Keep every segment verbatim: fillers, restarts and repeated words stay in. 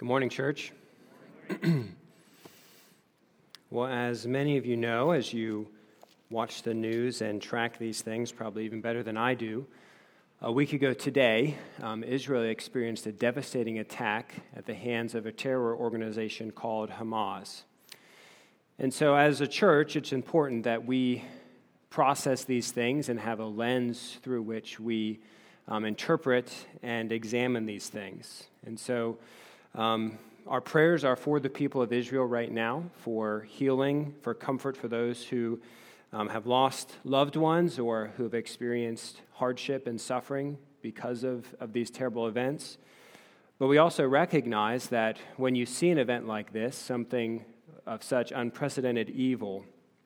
Good morning, church. Well, as many of you know, as you watch the news and track these things, probably even better than I do, a week ago today, um, Israel experienced a devastating attack at the hands of a terror organization called Hamas. And so as a church, it's important that we process these things and have a lens through which we um, interpret and examine these things. And so Um, our prayers are for the people of Israel right now, for healing, for comfort for those who um, have lost loved ones or who have experienced hardship and suffering because of, of these terrible events. But we also recognize that when you see an event like this, something of such unprecedented evil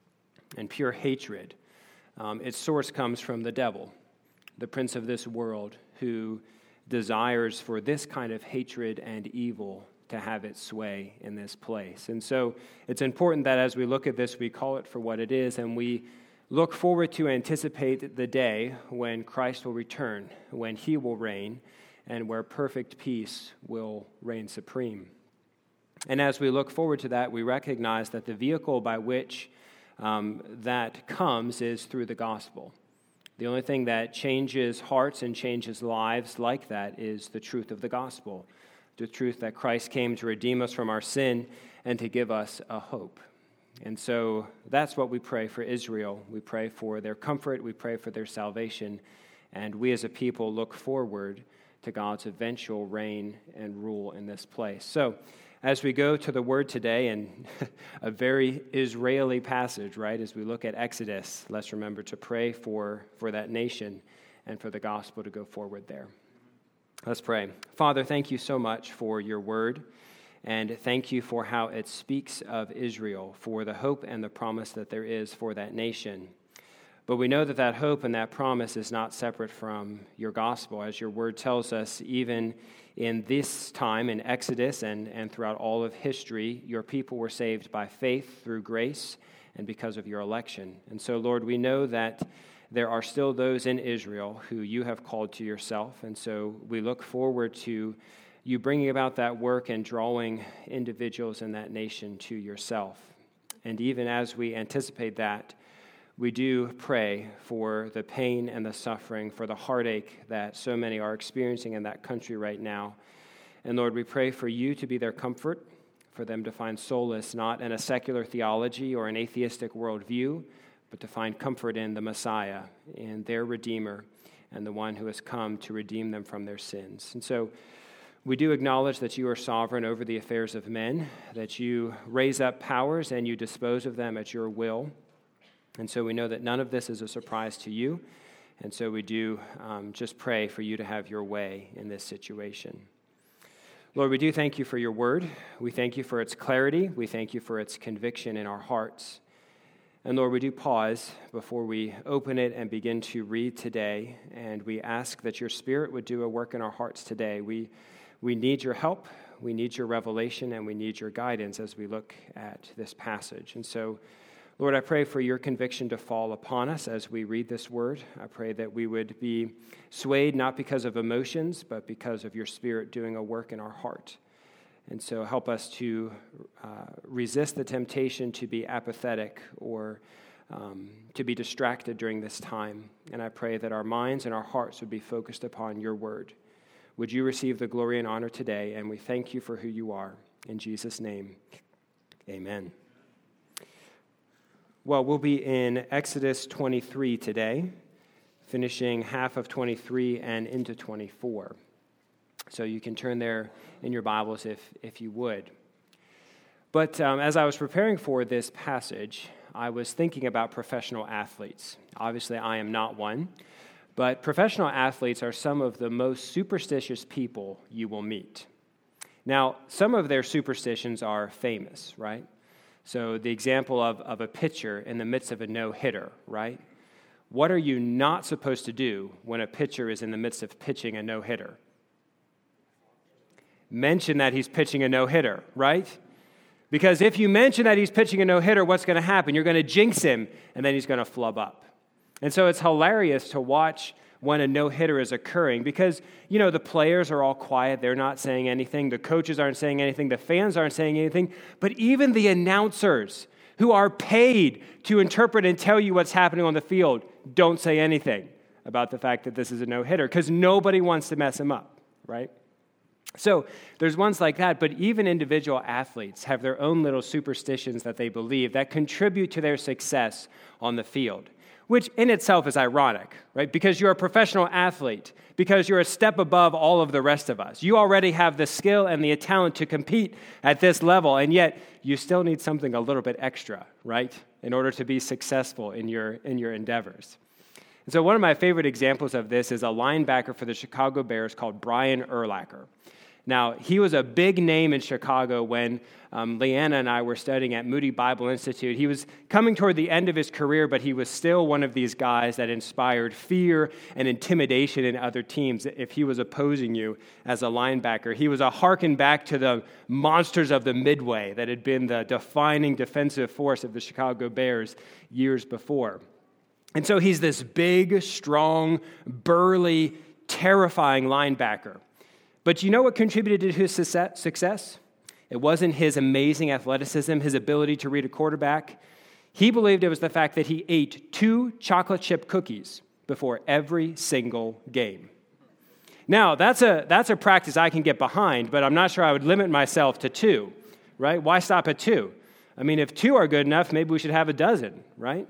and pure hatred, um, its source comes from the devil, the prince of this world, who desires for this kind of hatred and evil to have its sway in this place. And so it's important that as we look at this, we call it for what it is, and we look forward to anticipate the day when Christ will return, when he will reign, and where perfect peace will reign supreme. And as we look forward to that, we recognize that the vehicle by which um, that comes is through the gospel. The only thing that changes hearts and changes lives like that is the truth of the gospel, the truth that Christ came to redeem us from our sin and to give us a hope. And so that's what we pray for Israel. We pray for their comfort, we pray for their salvation, and we as a people look forward to God's eventual reign and rule in this place. So as we go to the Word today, and a very Israeli passage, right? As we look at Exodus, let's remember to pray for, for that nation and for the gospel to go forward there. Let's pray. Father, thank you so much for your Word, and thank you for how it speaks of Israel, for the hope and the promise that there is for that nation. But we know that that hope and that promise is not separate from your gospel, as your Word tells us, even in this time in Exodus and, and throughout all of history, your people were saved by faith through grace and because of your election. And so, Lord, we know that there are still those in Israel who you have called to yourself. And so we look forward to you bringing about that work and drawing individuals in that nation to yourself. And even as we anticipate that, we do pray for the pain and the suffering, for the heartache that so many are experiencing in that country right now. And Lord, we pray for you to be their comfort, for them to find solace not in a secular theology or an atheistic worldview, but to find comfort in the Messiah, in their Redeemer, and the one who has come to redeem them from their sins. And so we do acknowledge that you are sovereign over the affairs of men, that you raise up powers and you dispose of them at your will. And so we know that none of this is a surprise to you. And so we do um, just pray for you to have your way in this situation. Lord, we do thank you for your word. We thank you for its clarity. We thank you for its conviction in our hearts. And Lord, we do pause before we open it and begin to read today. And we ask that your Spirit would do a work in our hearts today. We, we need your help. We need your revelation, and we need your guidance as we look at this passage. And so, Lord, I pray for your conviction to fall upon us as we read this word. I pray that we would be swayed not because of emotions, but because of your Spirit doing a work in our heart. And so help us to uh, resist the temptation to be apathetic or um, to be distracted during this time. And I pray that our minds and our hearts would be focused upon your word. Would you receive the glory and honor today? And we thank you for who you are. In Jesus' name, amen. Well, we'll be in Exodus twenty-three today, finishing half of twenty-three and into twenty-four. So you can turn there in your Bibles if, if you would. But um, as I was preparing for this passage, I was thinking about professional athletes. Obviously, I am not one, but professional athletes are some of the most superstitious people you will meet. Now, some of their superstitions are famous, right? So the example of, of a pitcher in the midst of a no-hitter, right? What are you not supposed to do when a pitcher is in the midst of pitching a no-hitter? Mention that he's pitching a no-hitter, right? Because if you mention that he's pitching a no-hitter, what's going to happen? You're going to jinx him, and then he's going to flub up. And so it's hilarious to watch when a no-hitter is occurring because, you know, the players are all quiet. They're not saying anything. The coaches aren't saying anything. The fans aren't saying anything. But even the announcers who are paid to interpret and tell you what's happening on the field don't say anything about the fact that this is a no-hitter because nobody wants to mess him up, right? So there's ones like that, but even individual athletes have their own little superstitions that they believe that contribute to their success on the field, which in itself is ironic, right? Because you're a professional athlete, because you're a step above all of the rest of us. You already have the skill and the talent to compete at this level, and yet you still need something a little bit extra, right, in order to be successful in your, in your endeavors. And so one of my favorite examples of this is a linebacker for the Chicago Bears called Brian Urlacher. Now, he was a big name in Chicago when um, Leanna and I were studying at Moody Bible Institute. He was coming toward the end of his career, but he was still one of these guys that inspired fear and intimidation in other teams if he was opposing you as a linebacker. He was a harken back to the monsters of the Midway that had been the defining defensive force of the Chicago Bears years before. And so he's this big, strong, burly, terrifying linebacker. But you know what contributed to his success? It wasn't his amazing athleticism, his ability to read a quarterback. He believed it was the fact that he ate two chocolate chip cookies before every single game. Now, that's a that's a practice I can get behind, but I'm not sure I would limit myself to two, right? Why stop at two? I mean, if two are good enough, maybe we should have a dozen, right?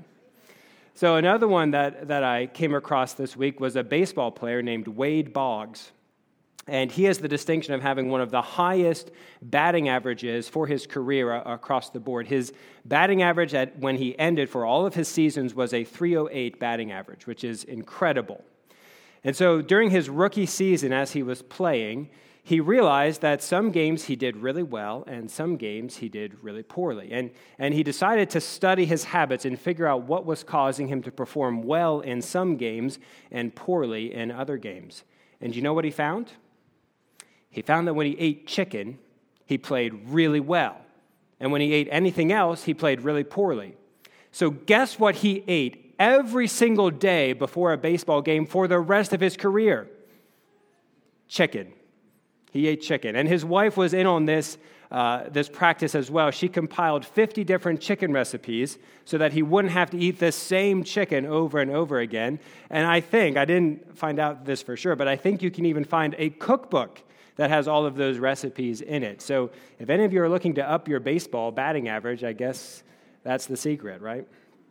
So another one that, that I came across this week was a baseball player named Wade Boggs. And he has the distinction of having one of the highest batting averages for his career across the board. His batting average at when he ended for all of his seasons was a three oh eight batting average, which is incredible. And so during his rookie season, as he was playing, he realized that some games he did really well and some games he did really poorly. And, and he decided to study his habits and figure out what was causing him to perform well in some games and poorly in other games. And you know what he found? He found that when he ate chicken, he played really well. And when he ate anything else, he played really poorly. So guess what he ate every single day before a baseball game for the rest of his career? Chicken. He ate chicken. And his wife was in on this, uh, this practice as well. She compiled fifty different chicken recipes so that he wouldn't have to eat the same chicken over and over again. And I think, I didn't find out this for sure, but I think you can even find a cookbook that has all of those recipes in it. So if any of you are looking to up your baseball batting average, I guess that's the secret, right?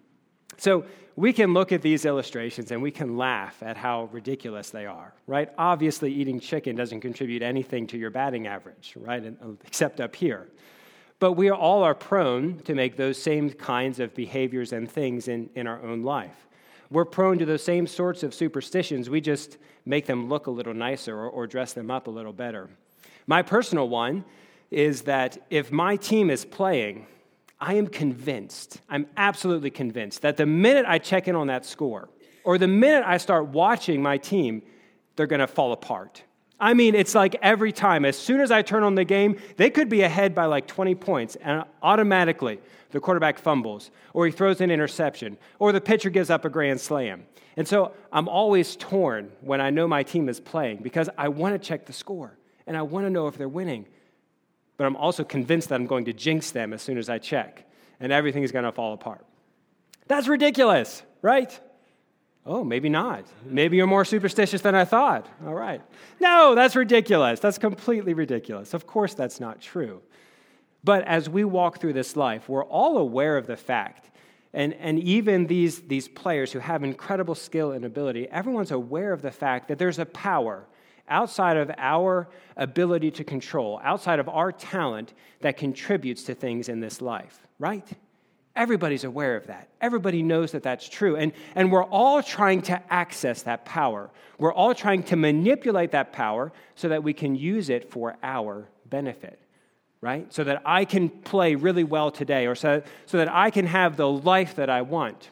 So we can look at these illustrations and we can laugh at how ridiculous they are, right? Obviously, eating chicken doesn't contribute anything to your batting average, right? Except up here. But we all are prone to make those same kinds of behaviors and things in, in our own life. We're prone to those same sorts of superstitions. We just make them look a little nicer or, or dress them up a little better. My personal one is that if my team is playing, I am convinced, I'm absolutely convinced that the minute I check in on that score or the minute I start watching my team, they're going to fall apart. I mean, it's like every time, as soon as I turn on the game, they could be ahead by like twenty points, and automatically the quarterback fumbles, or he throws an interception, or the pitcher gives up a grand slam. And so I'm always torn when I know my team is playing because I want to check the score, and I want to know if they're winning. But I'm also convinced that I'm going to jinx them as soon as I check, and everything is going to fall apart. That's ridiculous, right? Oh, maybe not. Maybe you're more superstitious than I thought. All right. No, that's ridiculous. That's completely ridiculous. Of course, that's not true. But as we walk through this life, we're all aware of the fact, and, and even these, these players who have incredible skill and ability, everyone's aware of the fact that there's a power outside of our ability to control, outside of our talent that contributes to things in this life, right? Everybody's aware of that. Everybody knows that that's true. And, and we're all trying to access that power. We're all trying to manipulate that power so that we can use it for our benefit, right? So that I can play really well today, or so, so that I can have the life that I want.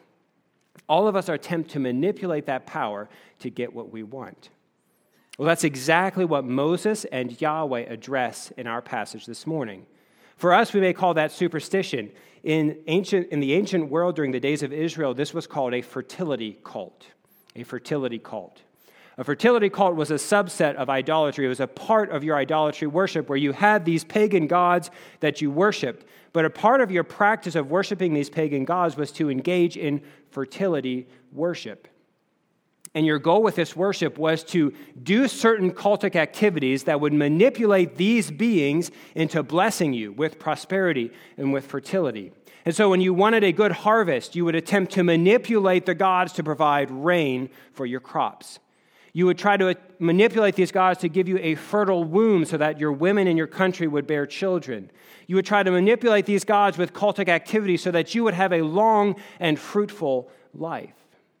All of us are tempted to manipulate that power to get what we want. Well, that's exactly what Moses and Yahweh address in our passage this morning. For us, we may call that superstition. In ancient, in the ancient world during the days of Israel, this was called a fertility cult, a fertility cult. A fertility cult was a subset of idolatry. It was a part of your idolatry worship where you had these pagan gods that you worshiped. But a part of your practice of worshiping these pagan gods was to engage in fertility worship. And your goal with this worship was to do certain cultic activities that would manipulate these beings into blessing you with prosperity and with fertility. And so when you wanted a good harvest, you would attempt to manipulate the gods to provide rain for your crops. You would try to manipulate these gods to give you a fertile womb so that your women in your country would bear children. You would try to manipulate these gods with cultic activities so that you would have a long and fruitful life.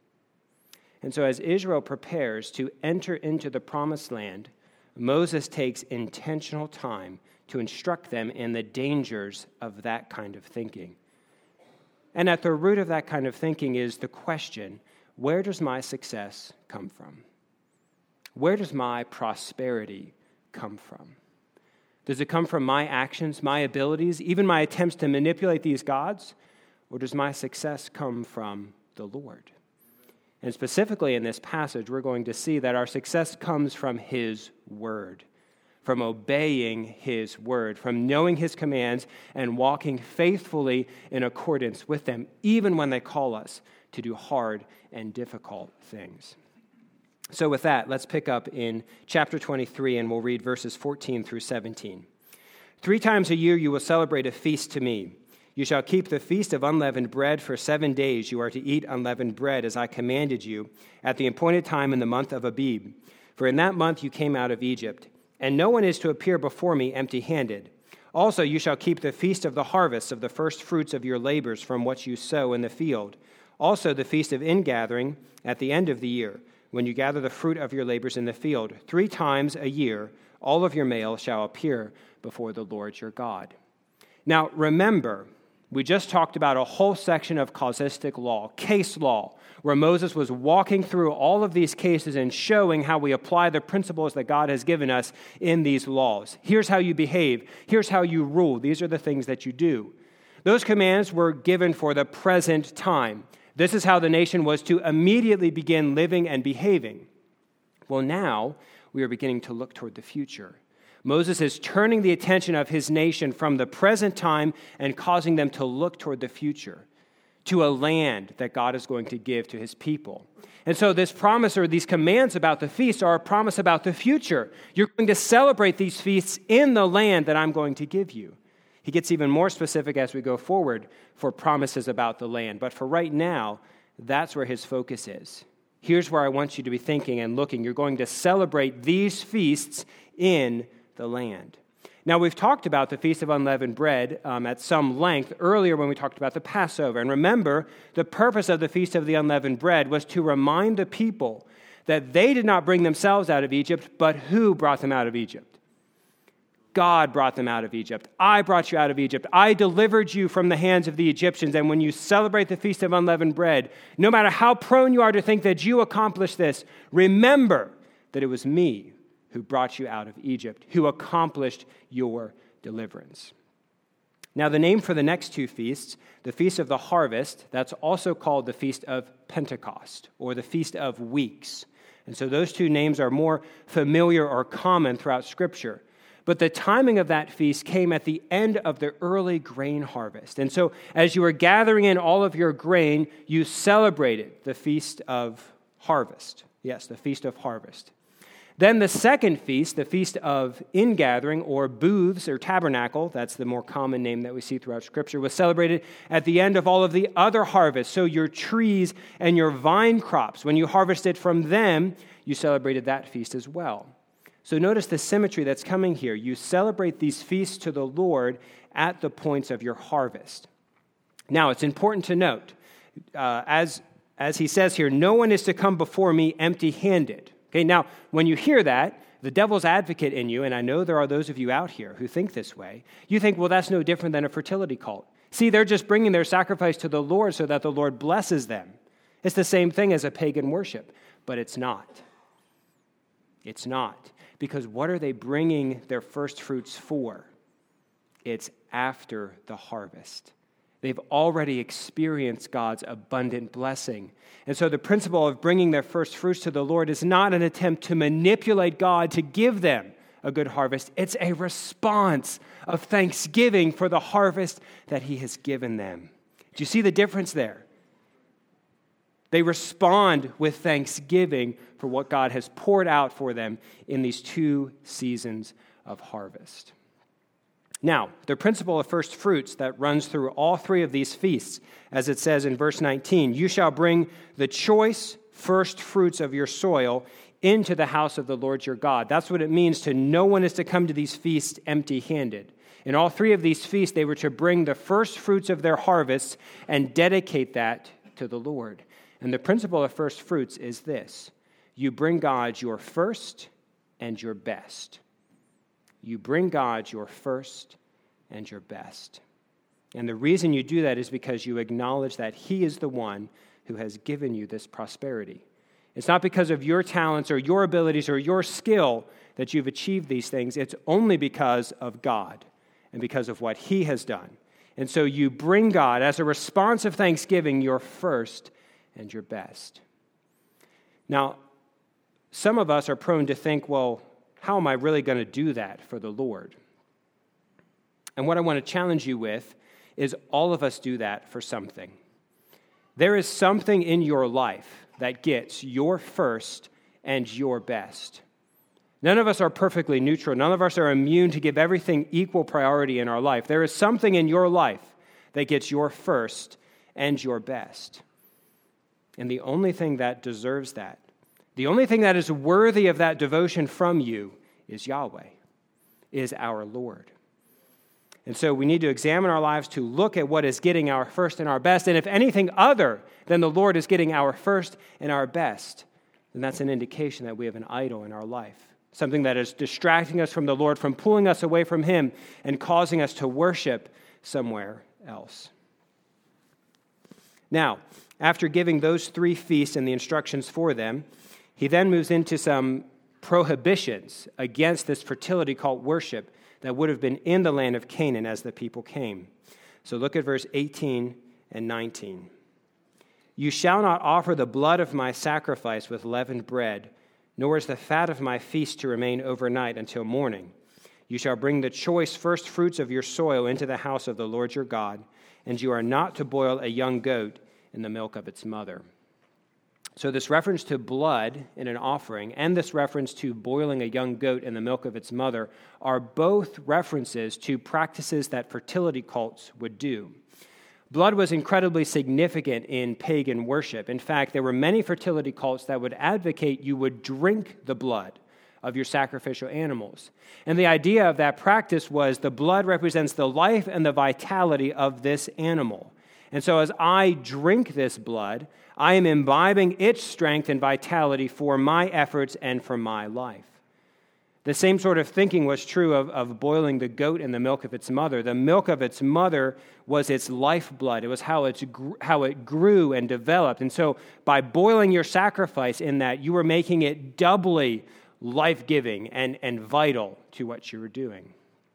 And so as Israel prepares to enter into the promised land, Moses takes intentional time to instruct them in the dangers of that kind of thinking. And at the root of that kind of thinking is the question, where does my success come from? Where does my prosperity come from? Does it come from my actions, my abilities, even my attempts to manipulate these gods? Or does my success come from the Lord? And specifically in this passage, we're going to see that our success comes from His word, from obeying His word, from knowing His commands and walking faithfully in accordance with them, even when they call us to do hard and difficult things. So with that, let's pick up in chapter twenty-three, and we'll read verses fourteen through seventeen. Three times a year you will celebrate a feast to me. You shall keep the feast of unleavened bread for seven days. You are to eat unleavened bread as I commanded you at the appointed time in the month of Abib. For in that month you came out of Egypt. And no one is to appear before me empty-handed. Also you shall keep the feast of the harvest of the first fruits of your labors from what you sow in the field. Also the feast of ingathering at the end of the year, when you gather the fruit of your labors in the field. Three times a year all of your males shall appear before the Lord your God. Now remember, we just talked about a whole section of causistic law, case law, where Moses was walking through all of these cases and showing how we apply the principles that God has given us in these laws. Here's how you behave. Here's how you rule. These are the things that you do. Those commands were given for the present time. This is how the nation was to immediately begin living and behaving. Well, now we are beginning to look toward the future. Moses is turning the attention of his nation from the present time and causing them to look toward the future, to a land that God is going to give to his people. And so this promise or these commands about the feast are a promise about the future. You're going to celebrate these feasts in the land that I'm going to give you. He gets even more specific as we go forward for promises about the land. But for right now, that's where his focus is. Here's where I want you to be thinking and looking. You're going to celebrate these feasts in the land. Now, we've talked about the Feast of Unleavened Bread um, at some length earlier when we talked about the Passover. And remember, the purpose of the Feast of the Unleavened Bread was to remind the people that they did not bring themselves out of Egypt, but who brought them out of Egypt? God brought them out of Egypt. I brought you out of Egypt. I delivered you from the hands of the Egyptians. And when you celebrate the Feast of Unleavened Bread, no matter how prone you are to think that you accomplished this, remember that it was me who brought you out of Egypt, who accomplished your deliverance. Now, the name for the next two feasts, the Feast of the Harvest, that's also called the Feast of Pentecost, or the Feast of Weeks. And so those two names are more familiar or common throughout Scripture. But the timing of that feast came at the end of the early grain harvest. And so as you were gathering in all of your grain, you celebrated the Feast of Harvest. Yes, the Feast of Harvest. Then the second feast, the Feast of Ingathering, or Booths, or Tabernacle, that's the more common name that we see throughout Scripture, was celebrated at the end of all of the other harvests. So your trees and your vine crops, when you harvested from them, you celebrated that feast as well. So notice the symmetry that's coming here. You celebrate these feasts to the Lord at the points of your harvest. Now, it's important to note, uh, as, as he says here, no one is to come before me empty-handed. Okay, now, when you hear that, the devil's advocate in you, and I know there are those of you out here who think this way, you think, well, that's no different than a fertility cult. See, they're just bringing their sacrifice to the Lord so that the Lord blesses them. It's the same thing as a pagan worship, but it's not. It's not. Because what are they bringing their first fruits for? It's after the harvest. They've already experienced God's abundant blessing. And so the principle of bringing their first fruits to the Lord is not an attempt to manipulate God to give them a good harvest. It's a response of thanksgiving for the harvest that he has given them. Do you see the difference there? They respond with thanksgiving for what God has poured out for them in these two seasons of harvest. Now, the principle of first fruits that runs through all three of these feasts, as it says in verse nineteen, you shall bring the choice first fruits of your soil into the house of the Lord your God. That's what it means to no one is to come to these feasts empty-handed. In all three of these feasts, they were to bring the first fruits of their harvests and dedicate that to the Lord. And the principle of first fruits is this: you bring God your first and your best. You bring God your first and your best. And the reason you do that is because you acknowledge that he is the one who has given you this prosperity. It's not because of your talents or your abilities or your skill that you've achieved these things. It's only because of God and because of what he has done. And so you bring God, as a response of thanksgiving, your first and your best. Now, some of us are prone to think, well, how am I really going to do that for the Lord? And what I want to challenge you with is all of us do that for something. There is something in your life that gets your first and your best. None of us are perfectly neutral. None of us are immune to give everything equal priority in our life. There is something in your life that gets your first and your best. And the only thing that deserves that, the only thing that is worthy of that devotion from you is Yahweh, is our Lord. And so we need to examine our lives to look at what is getting our first and our best. And if anything other than the Lord is getting our first and our best, then that's an indication that we have an idol in our life, something that is distracting us from the Lord, from pulling us away from him and causing us to worship somewhere else. Now, after giving those three feasts and the instructions for them, he then moves into some prohibitions against this fertility cult worship that would have been in the land of Canaan as the people came. So look at verse eighteen and nineteen. You shall not offer the blood of my sacrifice with leavened bread, nor is the fat of my feast to remain overnight until morning. You shall bring the choice first fruits of your soil into the house of the Lord your God, and you are not to boil a young goat in the milk of its mother. So this reference to blood in an offering and this reference to boiling a young goat in the milk of its mother are both references to practices that fertility cults would do. Blood was incredibly significant in pagan worship. In fact, there were many fertility cults that would advocate you would drink the blood of your sacrificial animals. And the idea of that practice was the blood represents the life and the vitality of this animal. And so as I drink this blood, I am imbibing its strength and vitality for my efforts and for my life. The same sort of thinking was true of, of boiling the goat in the milk of its mother. The milk of its mother was its lifeblood. It was how, it's, how it grew and developed. And so by boiling your sacrifice in that, you were making it doubly life-giving and, and vital to what you were doing.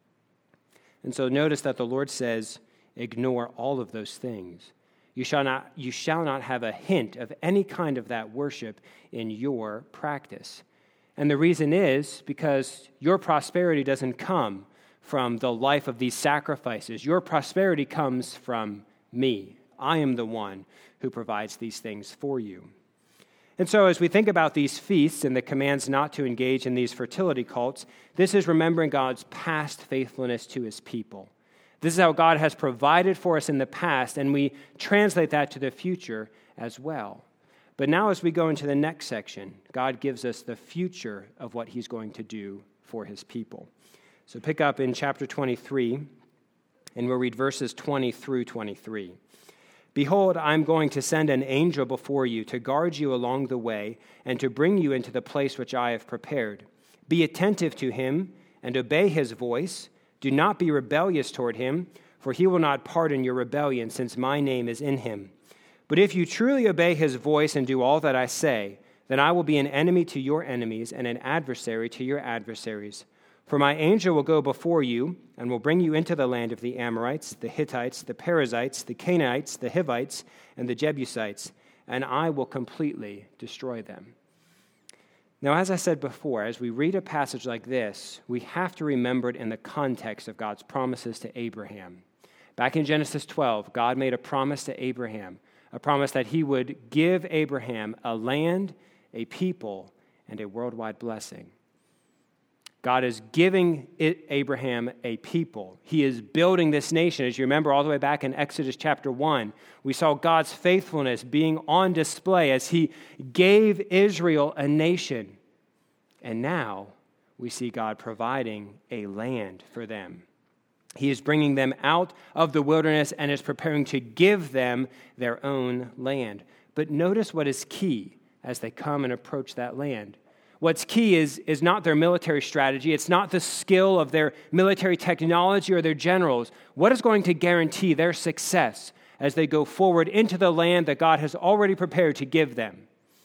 And so notice that the Lord says, ignore all of those things. You shall not, you shall not have a hint of any kind of that worship in your practice. And the reason is because your prosperity doesn't come from the life of these sacrifices. Your prosperity comes from me. I am the one who provides these things for you. And so as we think about these feasts and the commands not to engage in these fertility cults, this is remembering God's past faithfulness to his people. This is how God has provided for us in the past, and we translate that to the future as well. But now as we go into the next section, God gives us the future of what he's going to do for his people. So pick up in chapter twenty-three, and we'll read verses twenty through twenty-three. Behold, I'm going to send an angel before you to guard you along the way and to bring you into the place which I have prepared. Be attentive to him and obey his voice. Do not be rebellious toward him, for he will not pardon your rebellion, since my name is in him. But if you truly obey his voice and do all that I say, then I will be an enemy to your enemies and an adversary to your adversaries. For my angel will go before you and will bring you into the land of the Amorites, the Hittites, the Perizzites, the Canaanites, the Hivites, and the Jebusites, and I will completely destroy them." Now, as I said before, as we read a passage like this, we have to remember it in the context of God's promises to Abraham. Back in Genesis twelve, God made a promise to Abraham, a promise that he would give Abraham a land, a people, and a worldwide blessing. God is giving it, Abraham a people. He is building this nation. As you remember, all the way back in Exodus chapter one, we saw God's faithfulness being on display as he gave Israel a nation. And now we see God providing a land for them. He is bringing them out of the wilderness and is preparing to give them their own land. But notice what is key as they come and approach that land. What's key is, is not their military strategy. It's not the skill of their military technology or their generals. What is going to guarantee their success as they go forward into the land that God has already prepared to give them?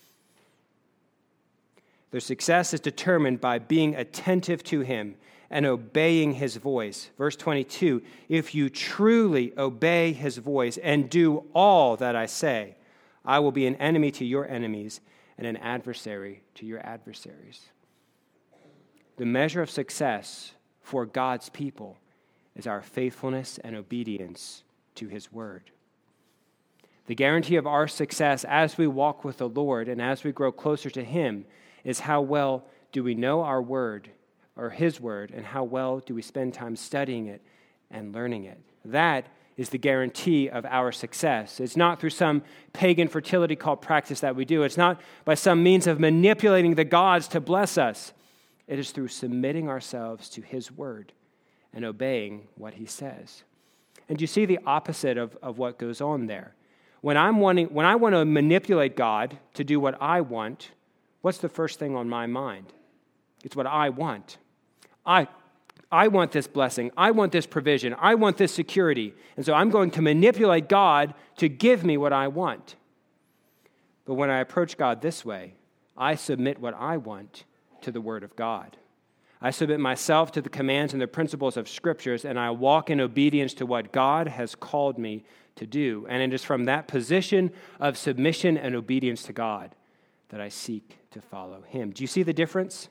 Their success is determined by being attentive to him and obeying his voice. Verse twenty-two, "If you truly obey his voice and do all that I say, I will be an enemy to your enemies and an adversary to your adversaries." The measure of success for God's people is our faithfulness and obedience to his word. The guarantee of our success as we walk with the Lord and as we grow closer to him is how well do we know our word or his word, and how well do we spend time studying it and learning it. That is the guarantee of our success. It's not through some pagan fertility cult practice that we do. It's not by some means of manipulating the gods to bless us. It is through submitting ourselves to his word and obeying what he says. And you see the opposite of, of what goes on there. When I'm wanting, when I want to manipulate God to do what I want, what's the first thing on my mind? It's what I want. I I want this blessing. I want this provision. I want this security. And so I'm going to manipulate God to give me what I want. But when I approach God this way, I submit what I want to the word of God. I submit myself to the commands and the principles of scriptures, and I walk in obedience to what God has called me to do. And it is from that position of submission and obedience to God that I seek to follow him. Do you see the difference?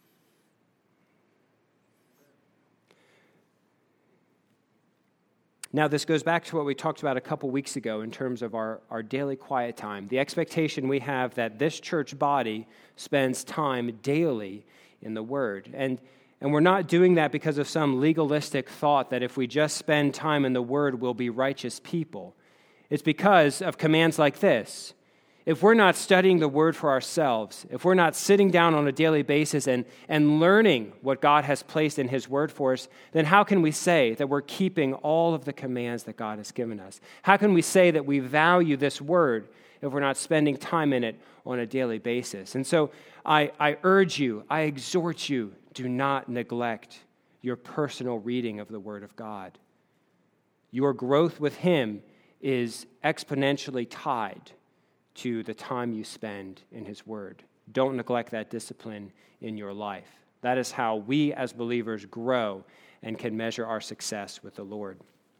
Now, this goes back to what we talked about a couple weeks ago in terms of our, our daily quiet time. The expectation we have that this church body spends time daily in the Word. And, and we're not doing that because of some legalistic thought that if we just spend time in the Word, we'll be righteous people. It's because of commands like this. If we're not studying the Word for ourselves, if we're not sitting down on a daily basis and, and learning what God has placed in his Word for us, then how can we say that we're keeping all of the commands that God has given us? How can we say that we value this Word if we're not spending time in it on a daily basis? And so I, I urge you, I exhort you, do not neglect your personal reading of the Word of God. Your growth with him is exponentially tied to the time you spend in his word. Don't neglect that discipline in your life. That is how we as believers grow and can measure our success with the Lord.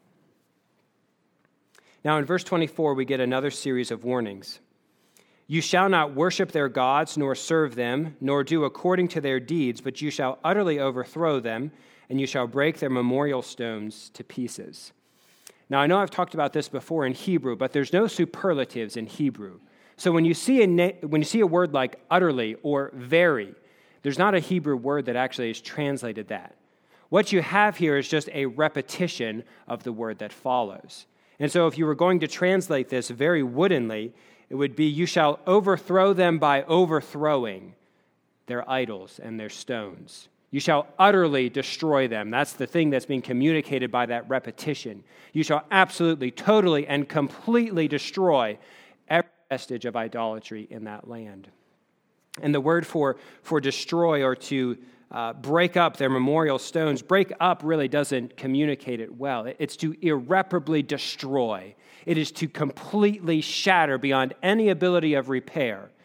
Now in verse twenty-four, we get another series of warnings. "You shall not worship their gods, nor serve them, nor do according to their deeds, but you shall utterly overthrow them, and you shall break their memorial stones to pieces." Now, I know I've talked about this before in Hebrew, but there's no superlatives in Hebrew. So when you see a na- when you see a word like utterly or very, there's not a Hebrew word that actually is translated that. What you have here is just a repetition of the word that follows. And so if you were going to translate this very woodenly, it would be, "You shall overthrow them by overthrowing their idols and their stones. You shall utterly destroy them." That's the thing that's being communicated by that repetition. You shall absolutely, totally, and completely destroy every vestige of idolatry in that land. And the word for, for destroy or to uh, break up their memorial stones, break up really doesn't communicate it well. It's to irreparably destroy. It is to completely shatter beyond any ability of repair.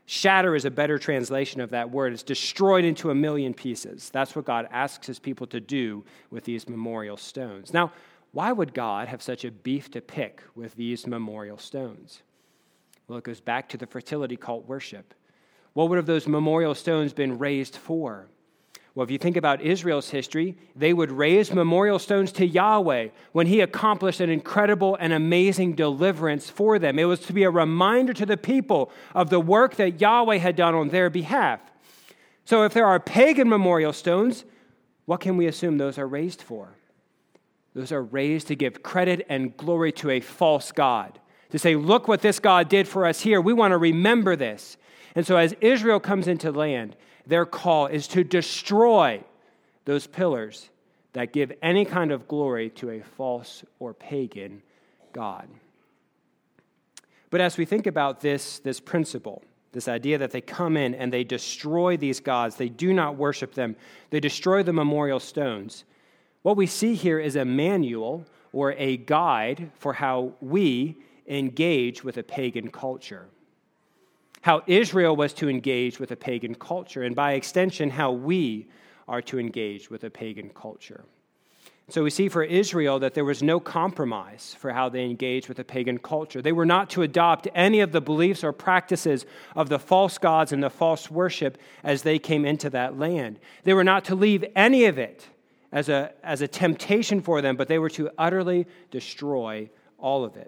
Shatter is a better translation of that word. It's destroyed into a million pieces. That's what God asks his people to do with these memorial stones. Now, why would God have such a beef to pick with these memorial stones? Well, it goes back to the fertility cult worship. What would have those memorial stones been raised for? Well, if you think about Israel's history, they would raise memorial stones to Yahweh when he accomplished an incredible and amazing deliverance for them. It was to be a reminder to the people of the work that Yahweh had done on their behalf. So if there are pagan memorial stones, what can we assume those are raised for? Those are raised to give credit and glory to a false god, to say, look what this God did for us here. We want to remember this. And so as Israel comes into land, their call is to destroy those pillars that give any kind of glory to a false or pagan god. But as we think about this, this principle, this idea that they come in and they destroy these gods, they do not worship them, they destroy the memorial stones, what we see here is a manual or a guide for how we engage with a pagan culture. How Israel was to engage with a pagan culture, and by extension, how we are to engage with a pagan culture. So we see for Israel that there was no compromise for how they engaged with a pagan culture. They were not to adopt any of the beliefs or practices of the false gods and the false worship as they came into that land. They were not to leave any of it as a, as a temptation for them, but they were to utterly destroy all of it.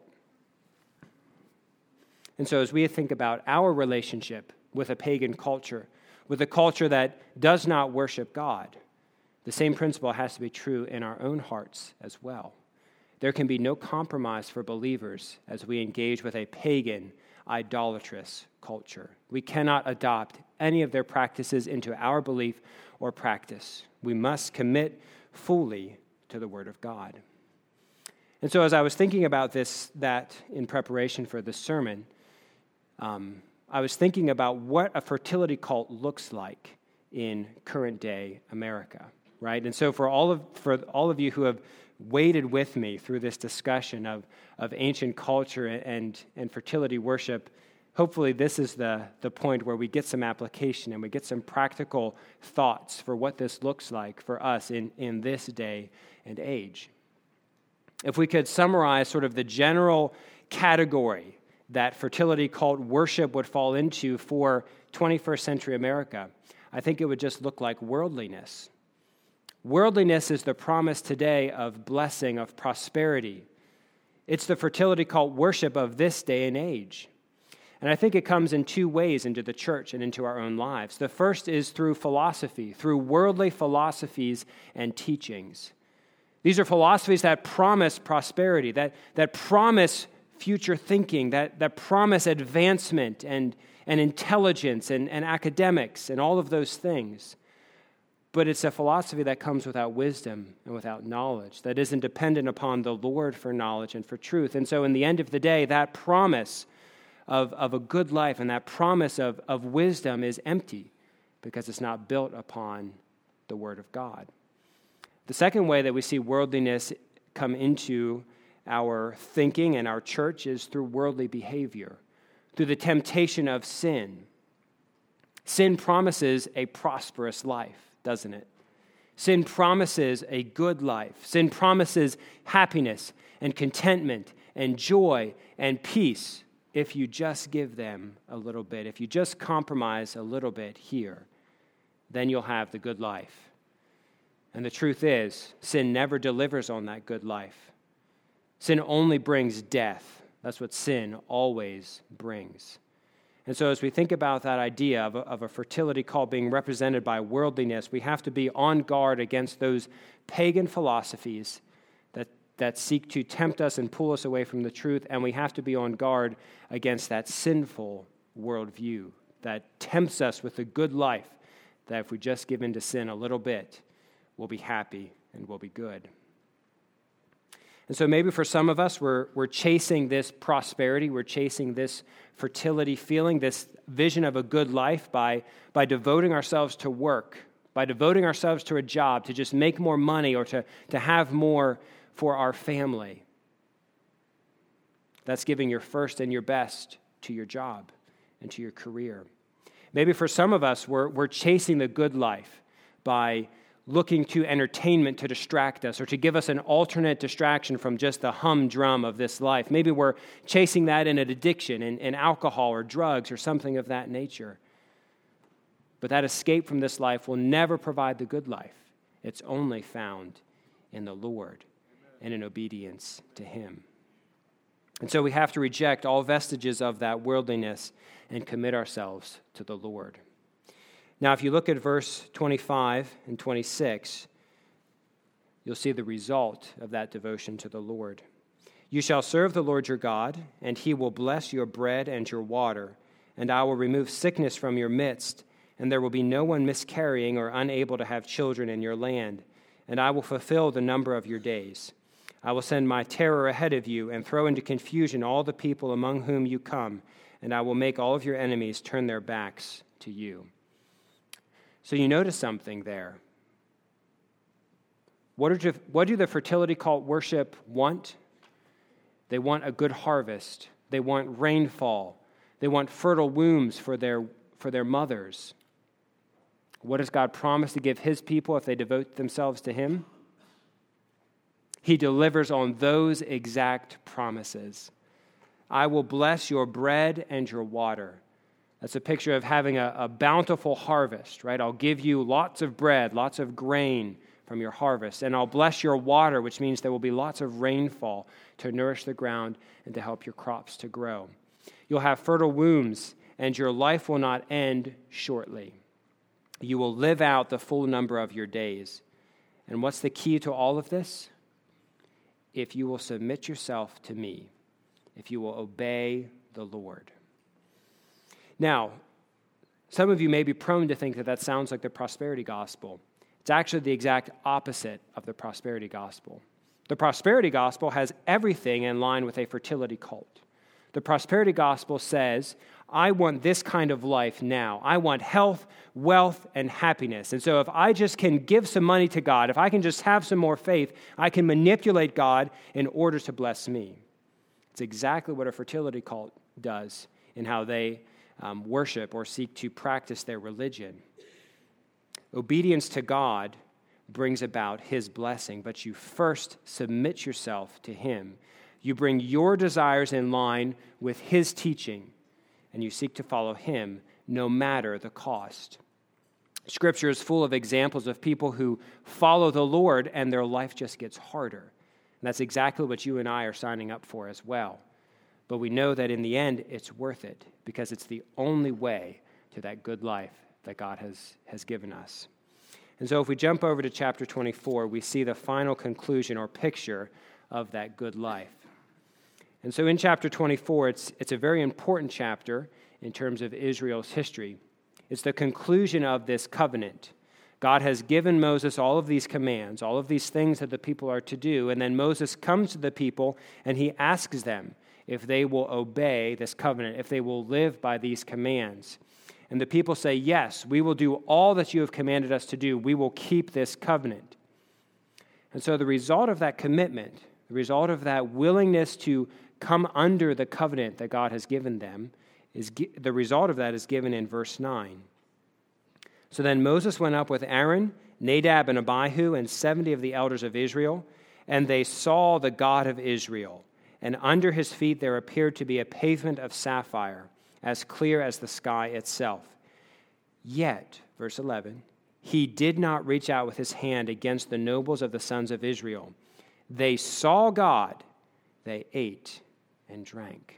And so as we think about our relationship with a pagan culture, with a culture that does not worship God, the same principle has to be true in our own hearts as well. There can be no compromise for believers as we engage with a pagan, idolatrous culture. We cannot adopt any of their practices into our belief or practice. We must commit fully to the Word of God. And so as I was thinking about this, that in preparation for this sermon, Um, I was thinking about what a fertility cult looks like in current day America, right? And so for all of for all of you who have waded with me through this discussion of, of ancient culture and, and fertility worship, hopefully this is the, the point where we get some application and we get some practical thoughts for what this looks like for us in, in this day and age. If we could summarize sort of the general category that fertility cult worship would fall into for twenty-first century America, I think it would just look like worldliness. Worldliness is the promise today of blessing, of prosperity. It's the fertility cult worship of this day and age. And I think it comes in two ways into the church and into our own lives. The first is through philosophy, through worldly philosophies and teachings. These are philosophies that promise prosperity, that, that promise future thinking, that, that promise advancement and, and intelligence and, and academics and all of those things. But it's a philosophy that comes without wisdom and without knowledge, that isn't dependent upon the Lord for knowledge and for truth. And so in the end of the day, that promise of, of a good life and that promise of, of wisdom is empty because it's not built upon the Word of God. The second way that we see worldliness come into our thinking and our church is through worldly behavior, through the temptation of sin. Sin promises a prosperous life, doesn't it? Sin promises a good life. Sin promises happiness and contentment and joy and peace if you just give them a little bit. If you just compromise a little bit here, then you'll have the good life. And the truth is, sin never delivers on that good life. Sin only brings death. That's what sin always brings. And so as we think about that idea of a, of a fertility cult being represented by worldliness, we have to be on guard against those pagan philosophies that, that seek to tempt us and pull us away from the truth, and we have to be on guard against that sinful worldview that tempts us with a good life, that if we just give in to sin a little bit, we'll be happy and we'll be good. And so maybe for some of us, we're, we're chasing this prosperity, we're chasing this fertility feeling, this vision of a good life by, by devoting ourselves to work, by devoting ourselves to a job, to just make more money or to, to have more for our family. That's giving your first and your best to your job and to your career. Maybe for some of us, we're, we're chasing the good life by looking to entertainment to distract us or to give us an alternate distraction from just the humdrum of this life. Maybe we're chasing that in an addiction, in, in alcohol or drugs or something of that nature. But that escape from this life will never provide the good life. It's only found in the Lord and in obedience to him. And so we have to reject all vestiges of that worldliness and commit ourselves to the Lord. Now, if you look at verse twenty-five and twenty-six, you'll see the result of that devotion to the Lord. You shall serve the Lord your God, and he will bless your bread and your water, and I will remove sickness from your midst, and there will be no one miscarrying or unable to have children in your land, and I will fulfill the number of your days. I will send my terror ahead of you and throw into confusion all the people among whom you come, and I will make all of your enemies turn their backs to you. So you notice something there. What do, what do the fertility cult worship want? They want a good harvest. They want rainfall. They want fertile wombs for their, for their mothers. What does God promise to give his people if they devote themselves to him? He delivers on those exact promises. I will bless your bread and your water. That's a picture of having a, a bountiful harvest, right? I'll give you lots of bread, lots of grain from your harvest, and I'll bless your water, which means there will be lots of rainfall to nourish the ground and to help your crops to grow. You'll have fertile wombs, and your life will not end shortly. You will live out the full number of your days. And what's the key to all of this? If you will submit yourself to me, if you will obey the Lord. Now, some of you may be prone to think that that sounds like the prosperity gospel. It's actually the exact opposite of the prosperity gospel. The prosperity gospel has everything in line with a fertility cult. The prosperity gospel says, I want this kind of life now. I want health, wealth, and happiness. And so if I just can give some money to God, if I can just have some more faith, I can manipulate God in order to bless me. It's exactly what a fertility cult does in how they um, worship or seek to practice their religion. Obedience to God brings about his blessing, but you first submit yourself to him. You bring your desires in line with his teaching, and you seek to follow him no matter the cost. Scripture is full of examples of people who follow the Lord and their life just gets harder. And that's exactly what you and I are signing up for as well. But we know that in the end, it's worth it because it's the only way to that good life that God has, has given us. And so if we jump over to chapter twenty-four, we see the final conclusion or picture of that good life. And so in chapter twenty-four, it's, it's a very important chapter in terms of Israel's history. It's the conclusion of this covenant. God has given Moses all of these commands, all of these things that the people are to do, and then Moses comes to the people and he asks them if they will obey this covenant, if they will live by these commands. And the people say, yes, we will do all that you have commanded us to do. We will keep this covenant. And so the result of that commitment, the result of that willingness to come under the covenant that God has given them, is the result of that is given in verse nine. So then Moses went up with Aaron, Nadab, and Abihu, and seventy of the elders of Israel, and they saw the God of Israel. And under his feet there appeared to be a pavement of sapphire, as clear as the sky itself. Yet, verse eleven, he did not reach out with his hand against the nobles of the sons of Israel. They saw God, they ate and drank.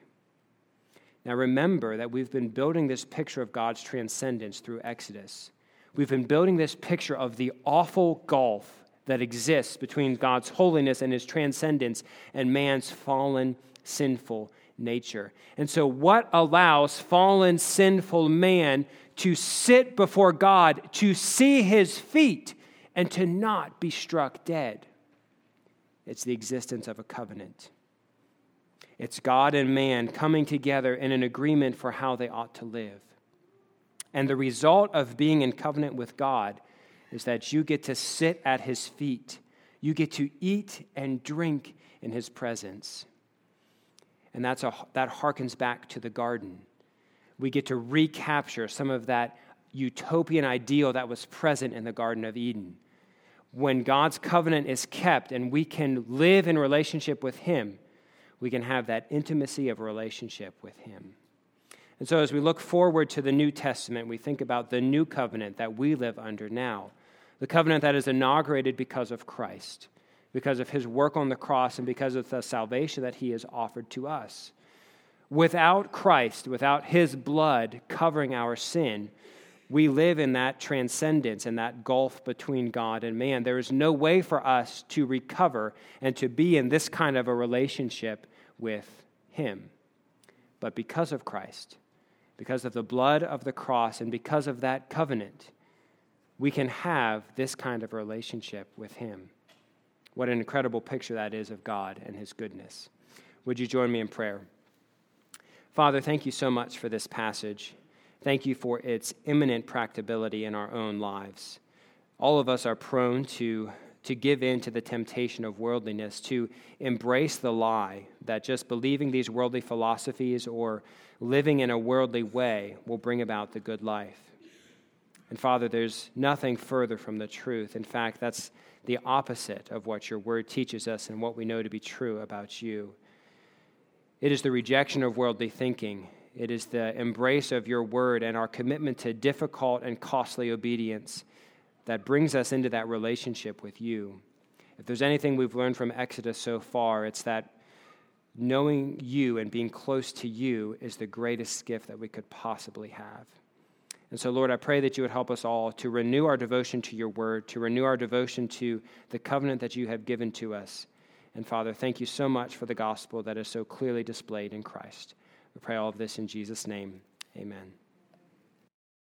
Now remember that we've been building this picture of God's transcendence through Exodus. We've been building this picture of the awful gulf that exists between God's holiness and his transcendence and man's fallen, sinful nature. And so what allows fallen, sinful man to sit before God, to see his feet, and to not be struck dead? It's the existence of a covenant. It's God and man coming together in an agreement for how they ought to live. And the result of being in covenant with God is that you get to sit at his feet. You get to eat and drink in his presence. And that's a, that harkens back to the garden, we get to recapture some of that utopian ideal that was present in the Garden of Eden. When God's covenant is kept and we can live in relationship with him, we can have that intimacy of relationship with him. And so as we look forward to the New Testament, we think about the new covenant that we live under now, the covenant that is inaugurated because of Christ, because of his work on the cross and because of the salvation that he has offered to us. Without Christ, without his blood covering our sin, we live in that transcendence and that gulf between God and man. There is no way for us to recover and to be in this kind of a relationship with him. But because of Christ, because of the blood of the cross, and because of that covenant, we can have this kind of relationship with him. What an incredible picture that is of God and his goodness. Would you join me in prayer? Father, thank you so much for this passage. Thank you for its imminent practicability in our own lives. All of us are prone to, to give in to the temptation of worldliness, to embrace the lie that just believing these worldly philosophies or living in a worldly way will bring about the good life. And Father, there's nothing further from the truth. In fact, that's the opposite of what your word teaches us and what we know to be true about you. It is the rejection of worldly thinking. It is the embrace of your word and our commitment to difficult and costly obedience that brings us into that relationship with you. If there's anything we've learned from Exodus so far, it's that knowing you and being close to you is the greatest gift that we could possibly have. And so, Lord, I pray that you would help us all to renew our devotion to your word, to renew our devotion to the covenant that you have given to us. And Father, thank you so much for the gospel that is so clearly displayed in Christ. We pray all of this in Jesus' name. Amen.